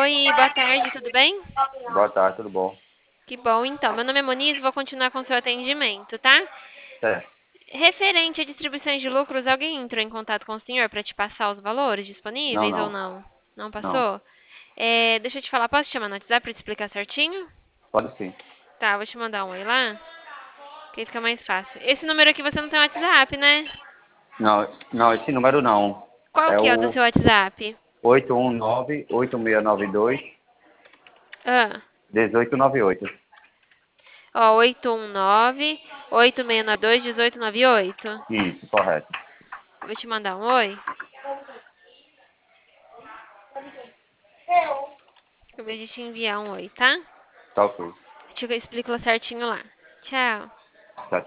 Oi, boa tarde, tudo bem? Boa tarde, tudo bom? Que bom, então. Meu nome é Moniz, vou continuar com o seu atendimento, tá? É. Referente a distribuições de lucros, alguém entrou em contato com o senhor para te passar os valores Não, disponíveis ou não, não? Não não. passou? Deixa eu te falar, posso te chamar no WhatsApp para te explicar certinho? Pode sim. Tá, vou te mandar um oi lá, que aí fica mais fácil. Esse número aqui você não tem WhatsApp, né? Não, não, esse número não. Qual É que é o do o seu WhatsApp? 819-8692-1898. Ah, ó, 819-8692-1898. Isso, correto. Vou te mandar um oi. Eu vou te enviar um oi, tá? Tá ok. Te explico certinho lá. Tchau. Tá